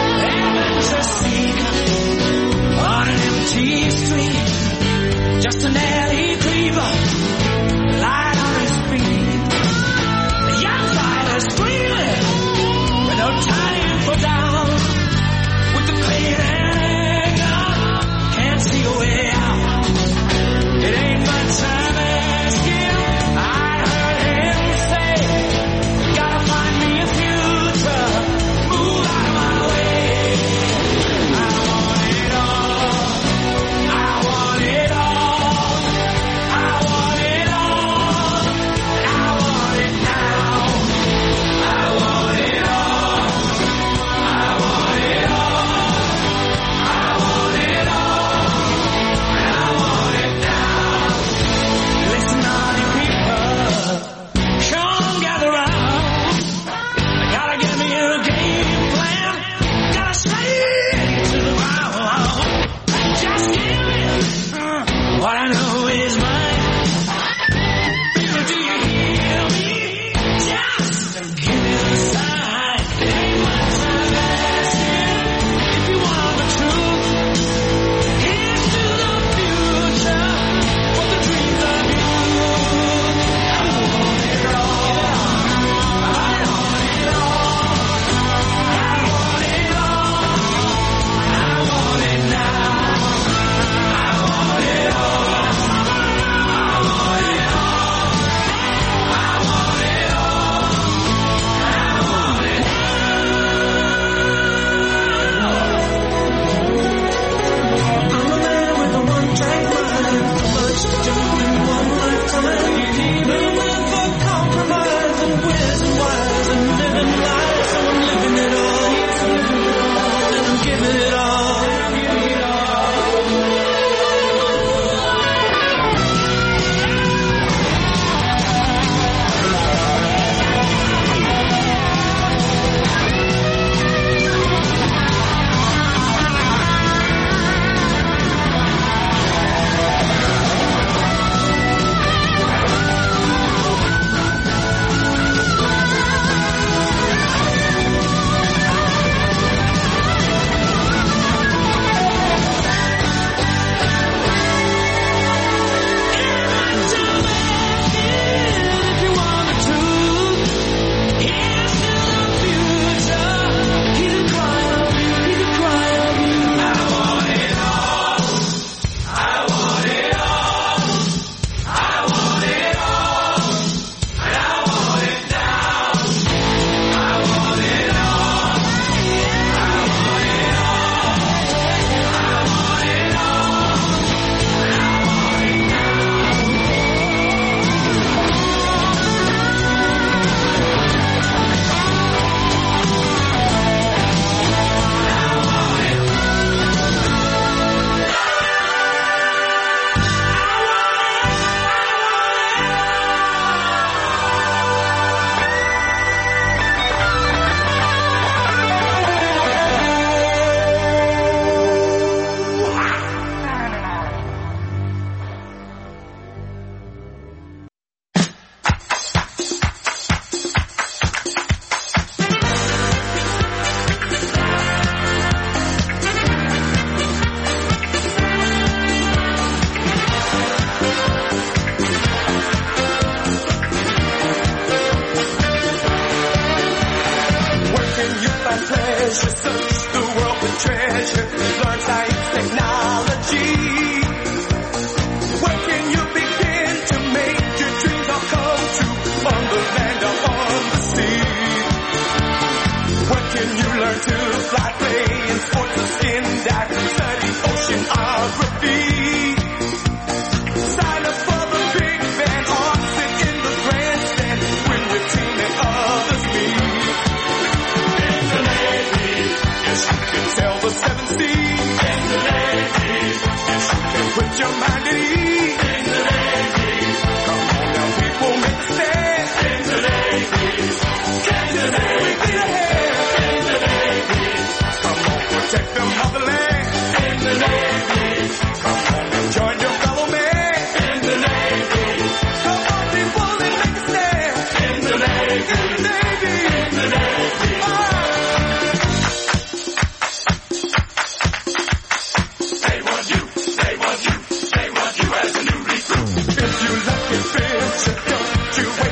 Just an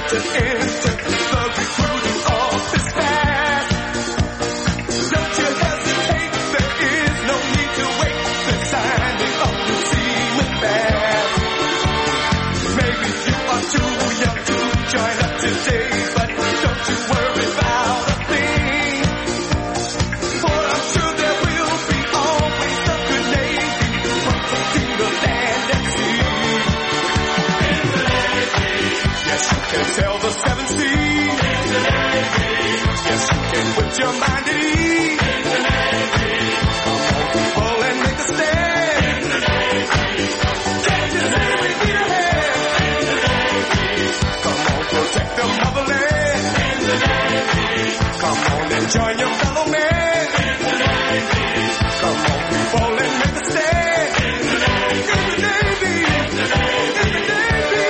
to enter the recruiting office fast. Don't you hesitate, there is no need to wait. The signing up to seem fast. Maybe you are too young to join up today, but don't you worry about a thing. For I'm sure there will be always a good Navy from sea to land and sea. In the Navy, yes you can sail the seven seas. In the Navy, yes you can put your mind at ease. In the Navy, come on people and make a stand. In the Navy, can't you say we need a hand? In the Navy, come on protect the motherland. In the Navy, come on and join your fellow man. In the Navy, come on people and make a stand. In the Navy, in the Navy, in the Navy, in the Navy.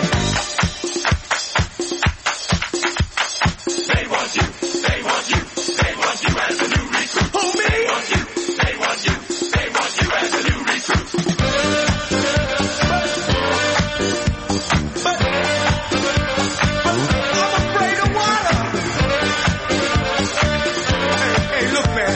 They want you, they want you, they want you as a new recruit. Who, me? They want you, they want you, they want you as a new recruit. But, but, I'm afraid of water. Hey, hey, look, man.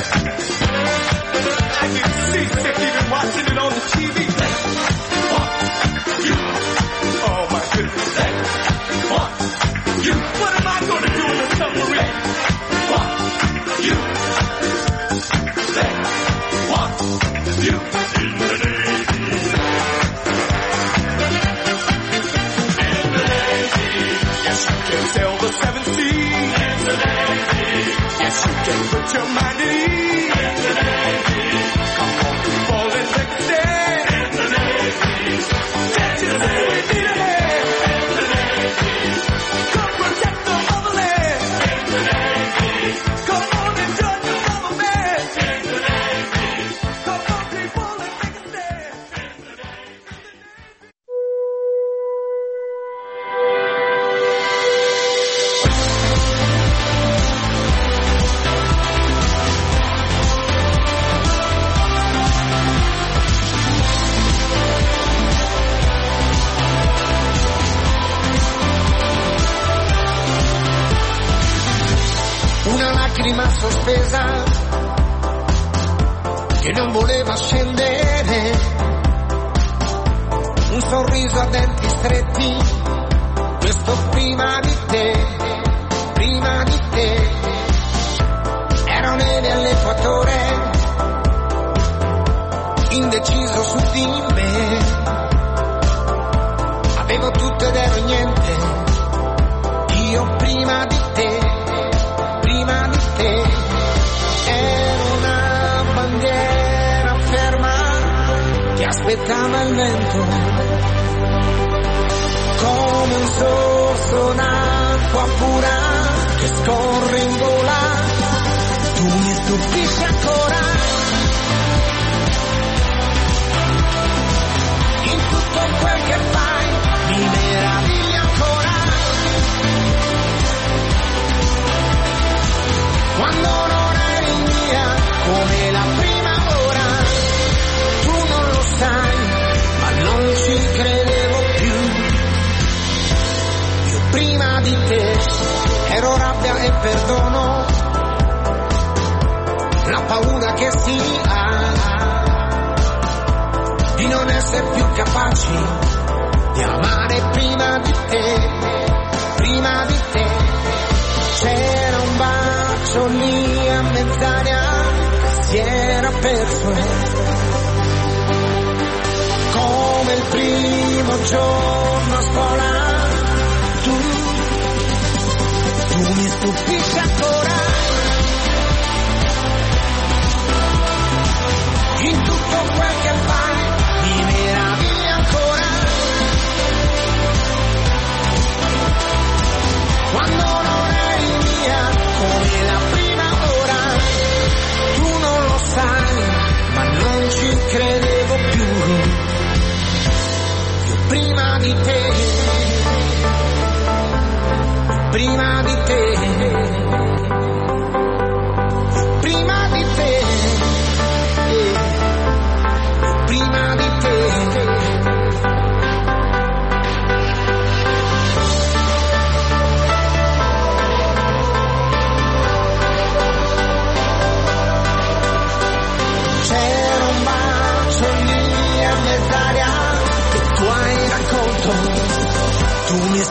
I get seasick even watching it on the T V. They want you. Oh, my goodness. They want you. What am I going to do in the submarine? They want you. They want you. In the Navy. In the Navy. Yes, you can sail the seven seas. In the Navy. Yes, you can put your mind at ease. In the Navy. Come on, people, and make a stand. In the Navy. Can't you say we need a hand? In the Navy. Come protect the motherland. In the Navy. Come on and join the fellow man. In the Navy. Come on, people, and make a stand. In the Navy. Una lacrima sospesa che non voleva scendere, un sorriso a denti stretti, questo prima di te, prima di te, ero neve all'equatore, indeciso su di me, avevo tutto ed ero niente, io prima di te, prima di te, ero una bandiera ferma che aspettava il vento, come un sorso d'acqua pura che scorre in gola, tu mi stupisci ancora, in tutto quel che fai mi meraviglia ancora. Quando non eri mia, come la prima ora, tu non lo sai, ma non ci credevo più. Io prima di te ero rabbia e perdono, la paura che si ha di non essere più capaci di amare prima di te, prima di te. C'era un bacio lì a mezz'aria che si era perso, come il primo giorno a scuola, tu, tu mi stupisci ancora, in tutto quel che fai mi meraviglia ancora, quando non eri mia, come la prima ora, tu non lo sai, ma non ci credevo più, io prima di te, prima di te, prima di te, prima di te.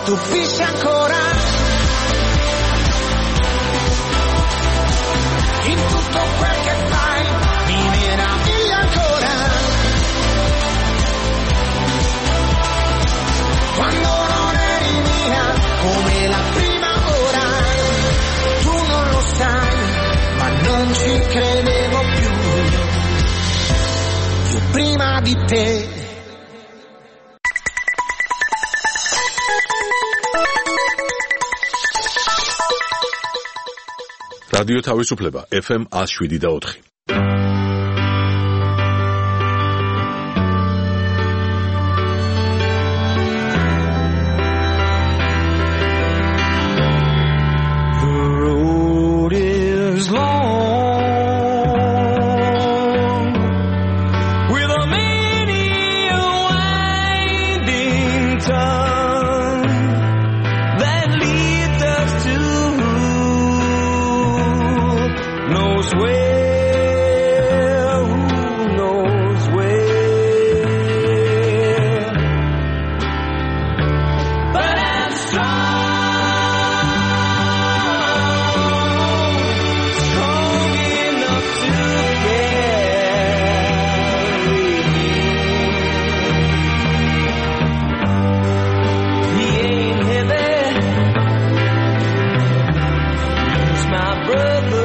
stupisce ancora. In tutto quel che fai mi meraviglia ancora. Quando non eri mia come la prima ora, tu non lo sai, ma non ci credevo più. Io prima di te. რადიო თავისუფლება ეფ ემ one oh seven და four. The road is long with a many winding turn that leads us to knows where, who knows where. But I'm strong, strong enough to carry him. He ain't heavy, he's my brother.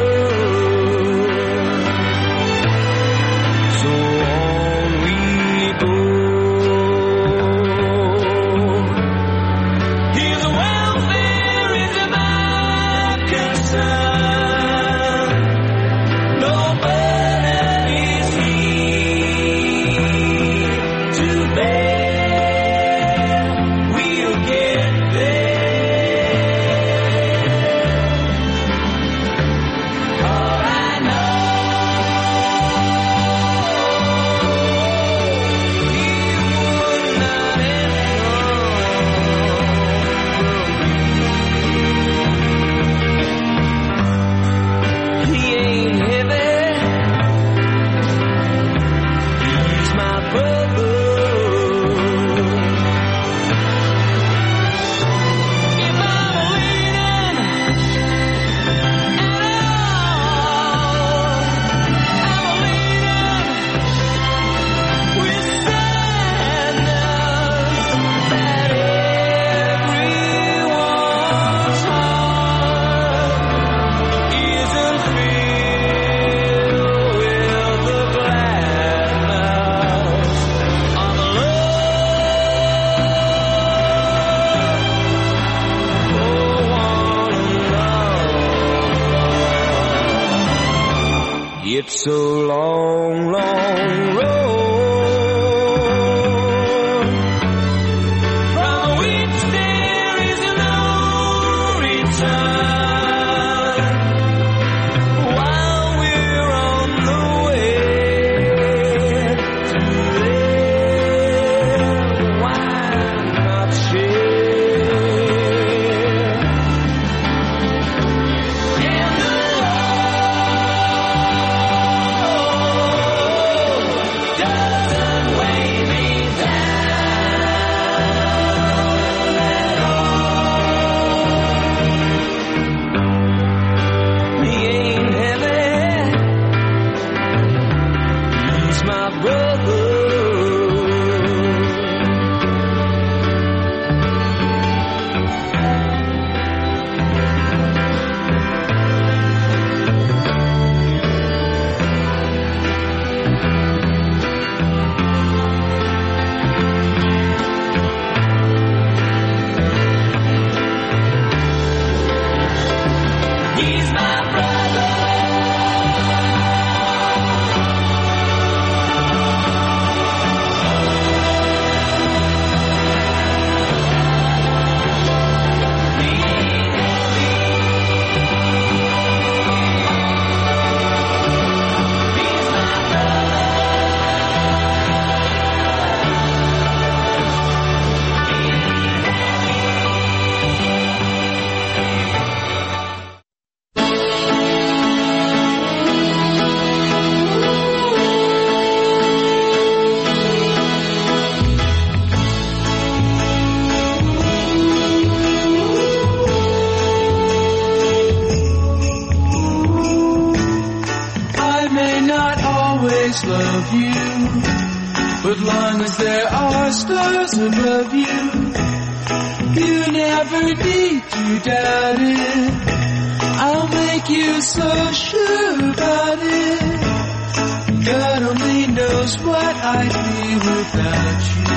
It's a long, long road from which there is no return. While we're on the way to there, why not share? And the always love you, but long as there are stars above you, you never need to doubt it. I'll make you so sure about it. God only knows what I'd be without you.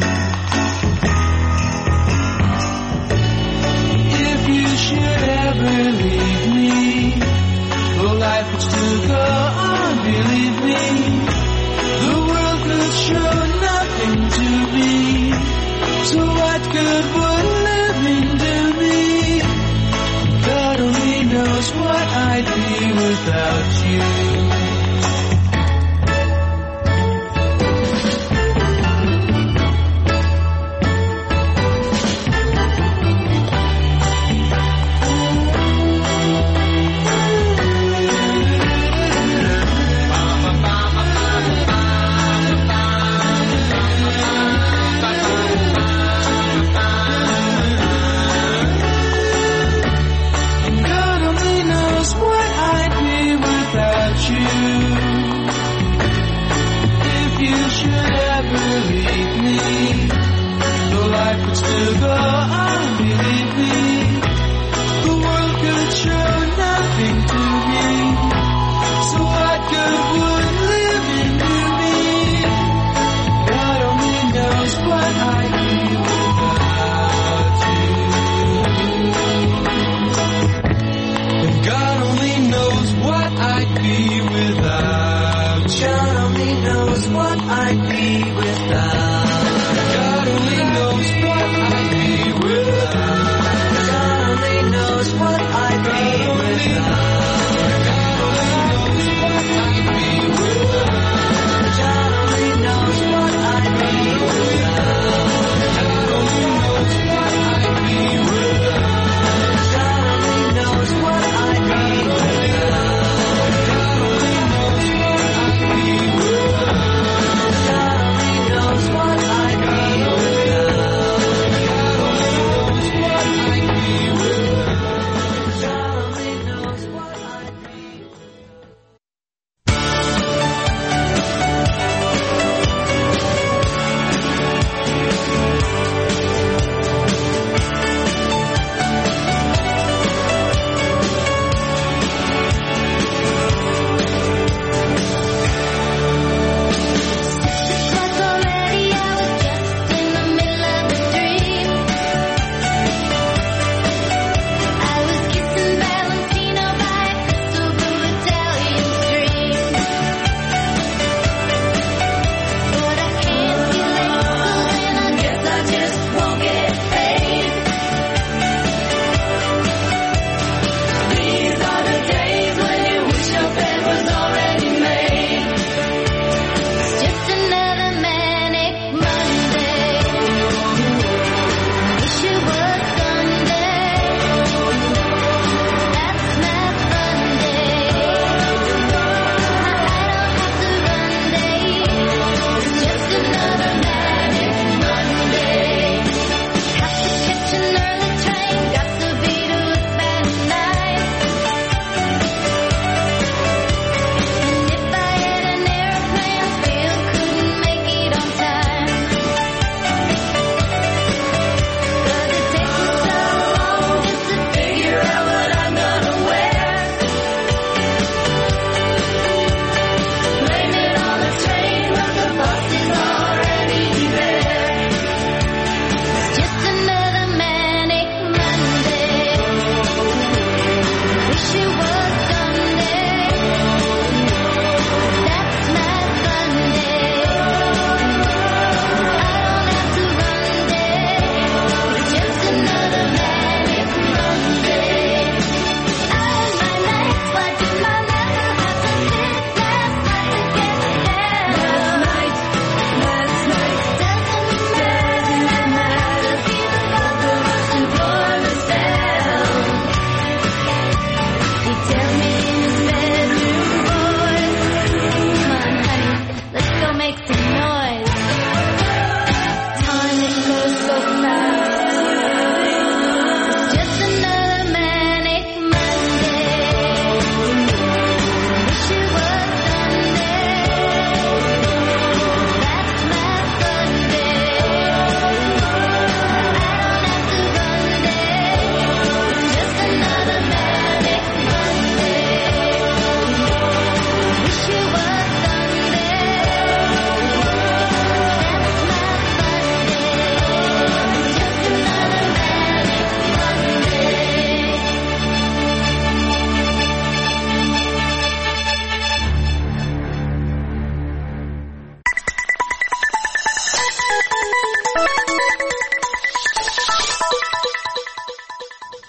If you should ever leave me, well, life would still go on, believe me. The world could show nothing to me, so what good would living do me? God only knows what I'd be without you.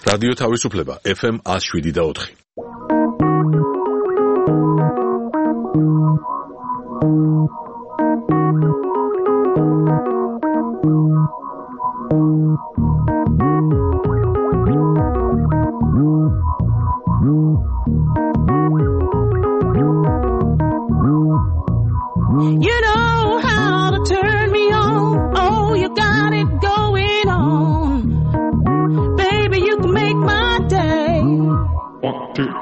რადიო თავისუფლება ეფ ემ one oh seven და four. You know how to turn me on. Oh, you got it going on. Baby, you can make my day. One, two.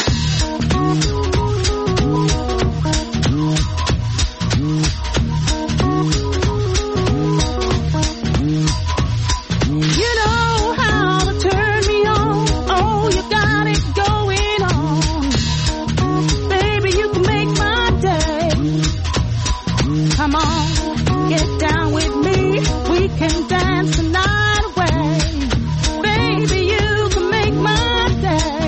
You know how to turn me on. Oh, you got it going on. Baby, you can make my day. Come on, get down with me. We can dance the night away. Baby, you can make my day.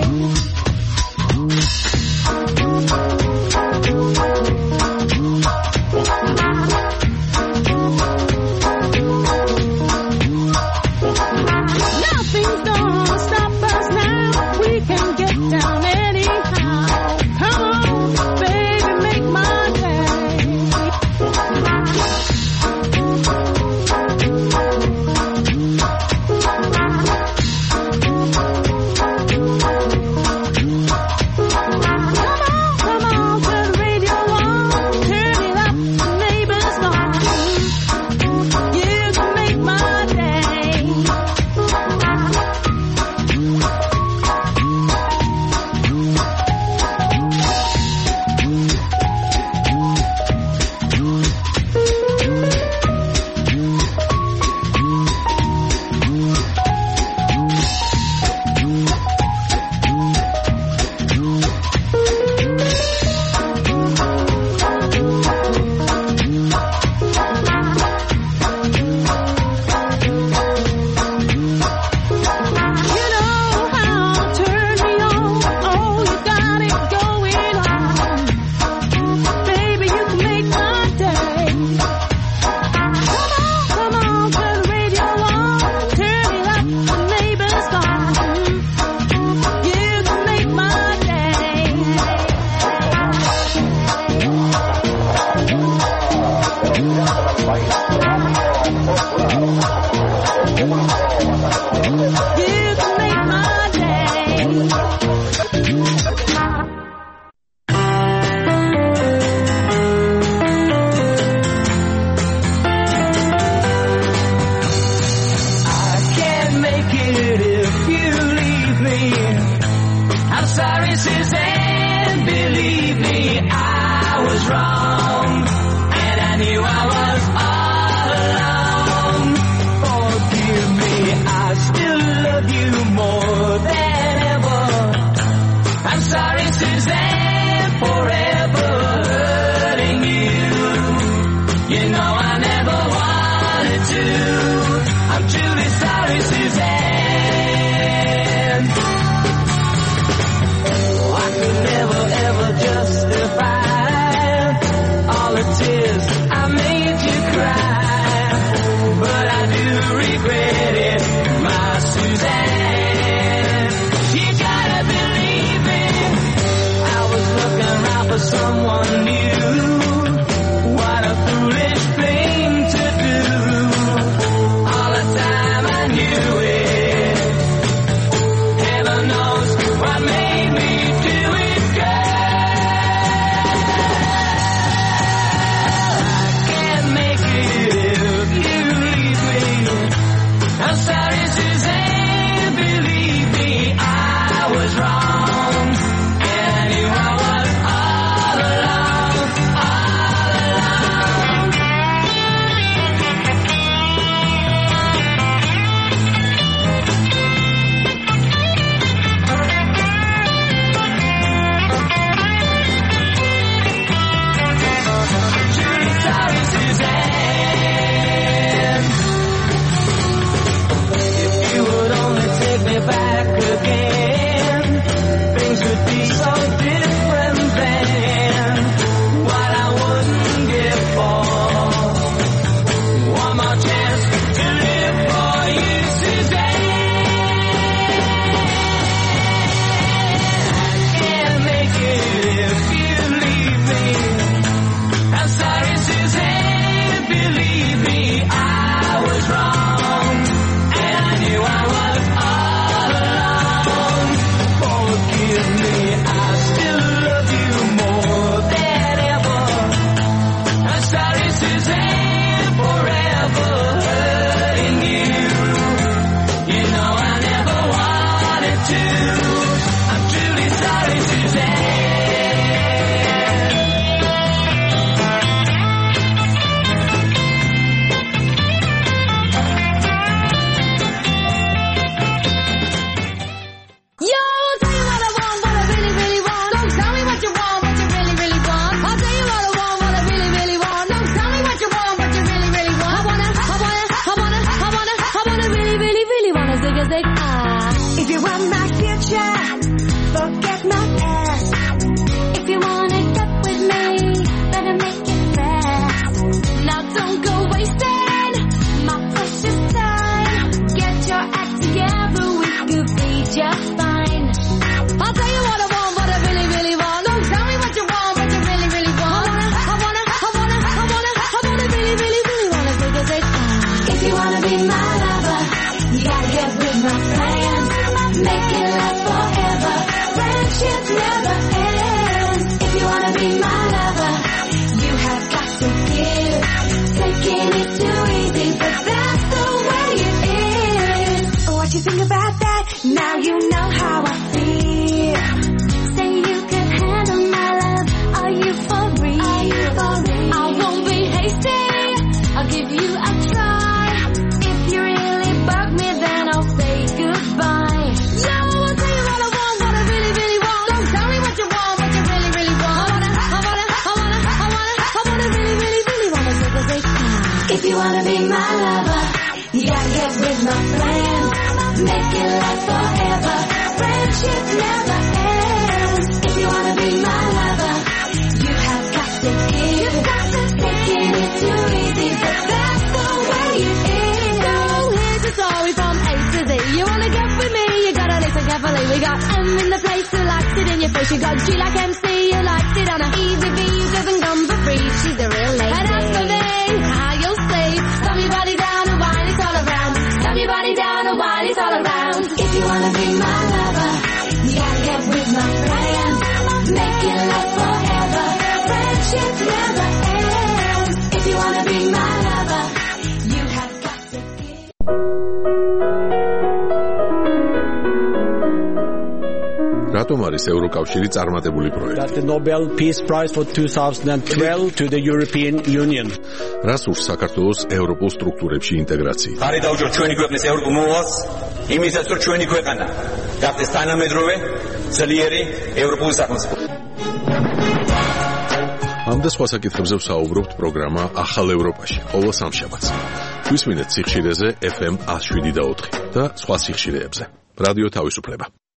Nothing's gonna stop us now. We can get down anyhow. Come on, baby, make my day. Come on, turn the radio on, turn it up, the neighbors gone. You can make my day. You know how to turn me on. Oh, you got it going on. Baby, you can make my day. Come on, come on, turn the radio on, turn it up, the neighbors gone. You can make my day. You can make my day. I can't make it if you leave me. I'm sorry, Suzanne, believe me, I was wrong, and I knew I was all alone. Forgive me, I still love you more than ever. I'm sorry, Suzanne, forever hurting you. You know I never wanted to. I'm truly sorry, Suzanne. I could never ever justify I'm truly sorry today. If you want my future, forget my past. If you wanna get with me, better make it fast. Now don't go wasting my precious time. Get your act together, we could be just fine. I'll tell you what I want, what I really, really want. Don't tell me what you want, what you really, really want. I wanna, I wanna, I wanna, I wanna, really, really, really wanna take a take. If you wanna be my lover, you gotta get with my plans. Make it last forever. Friendship never ends. If you wanna be my lover, you have got to give. Taking it too easy, but that's the way it is. What you think about that? Now you know how I feel. Say you can handle my love. Are you for real? Are you for real? I won't be hasty. I'll give you a try. If you really bug me, then I'll say goodbye. If you wanna be my lover, you gotta get with my plan. Make it last forever. Friendship never ends. If you wanna be my lover, you have got to give. You've got to taking it too easy, but that's the way it is. So here's a story from A to Z. You wanna get with me, you gotta listen carefully. We got M in the place who likes it in your face. You got G like M C, you likes it on a easy V, who doesn't come for free. She's a real lady. And as for me, how you'll say, throw your body down and wine it's all around. Throw your body down and wine it's all around. If you wanna be my lover, you gotta get with my plans. Make it last forever. Friendship never ends. If you wanna be my lover, you have got to give. რატომ არის ევროკავშირი წარმატებული პროექტი? The Nobel Peace Prize for twenty twelve to the European Union. რას ურს საქართველოს ევროპულ სტრუქტურებში ინტეგრაცია? ხარი დაუჭირ ჩვენი ქვეყნის ევროპულ მოვალს, იმისაც რომ ჩვენი ქვეყანა გახდეს თანამედროვე, ძლიერი ევროპული სახელმწიფო. ამ და სხვა საკითხებზე ვსაუბრობთ პროგრამა ახალ ევროპაში, ყოველ სამშაბათს. გვისმინეთ სიხშირეზე ეფ ემ one oh seven და ოთხი და სხვა სიხშირეებზე. რადიო თავისუფლება.